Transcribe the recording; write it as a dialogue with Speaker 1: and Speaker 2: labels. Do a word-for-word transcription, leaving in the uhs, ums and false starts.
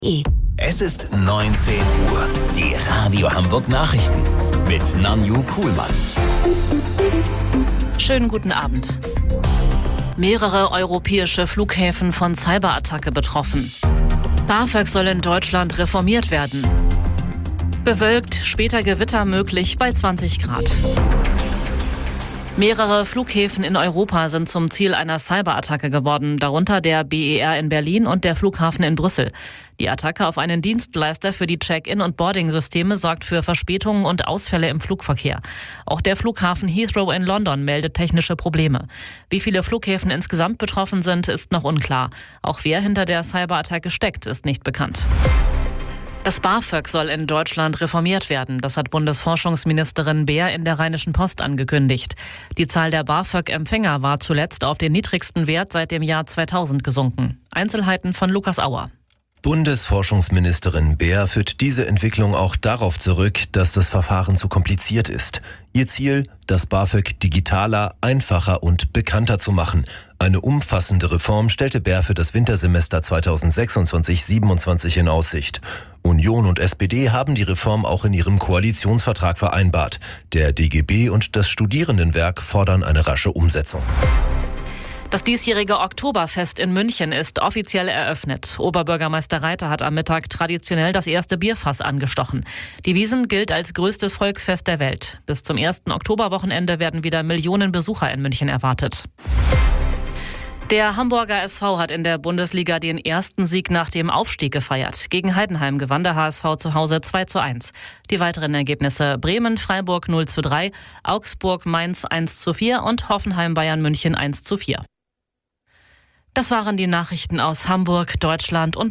Speaker 1: E.
Speaker 2: Es ist neunzehn Uhr. Die Radio Hamburg Nachrichten mit Nanju Kuhlmann.
Speaker 3: Schönen guten Abend. Mehrere europäische Flughäfen von Cyberattacke betroffen. BAföG soll in Deutschland reformiert werden. Bewölkt, später Gewitter möglich bei zwanzig Grad. Mehrere Flughäfen in Europa sind zum Ziel einer Cyberattacke geworden, darunter der B E R in Berlin und der Flughafen in Brüssel. Die Attacke auf einen Dienstleister für die Check-in- und Boarding-Systeme sorgt für Verspätungen und Ausfälle im Flugverkehr. Auch der Flughafen Heathrow in London meldet technische Probleme. Wie viele Flughäfen insgesamt betroffen sind, ist noch unklar. Auch wer hinter der Cyberattacke steckt, ist nicht bekannt. Das BAföG soll in Deutschland reformiert werden. Das hat Bundesforschungsministerin Beer in der Rheinischen Post angekündigt. Die Zahl der BAföG-Empfänger war zuletzt auf den niedrigsten Wert seit dem Jahr zweitausend gesunken. Einzelheiten von Lukas Auer.
Speaker 4: Bundesforschungsministerin Beer führt diese Entwicklung auch darauf zurück, dass das Verfahren zu kompliziert ist. Ihr Ziel, das BAföG digitaler, einfacher und bekannter zu machen. Eine umfassende Reform stellte Beer für das Wintersemester zweitausendsechsundzwanzig siebenundzwanzig in Aussicht. Union und S P D haben die Reform auch in ihrem Koalitionsvertrag vereinbart. Der D G B und das Studierendenwerk fordern eine rasche Umsetzung.
Speaker 3: Das diesjährige Oktoberfest in München ist offiziell eröffnet. Oberbürgermeister Reiter hat am Mittag traditionell das erste Bierfass angestochen. Die Wiesn gilt als größtes Volksfest der Welt. Bis zum ersten Oktoberwochenende werden wieder Millionen Besucher in München erwartet. Der Hamburger S V hat in der Bundesliga den ersten Sieg nach dem Aufstieg gefeiert. Gegen Heidenheim gewann der H S V zu Hause zwei zu eins. Die weiteren Ergebnisse: Bremen, Freiburg null zu drei, Augsburg, Mainz eins zu vier und Hoffenheim, Bayern, München eins zu vier. Das waren die Nachrichten aus Hamburg, Deutschland und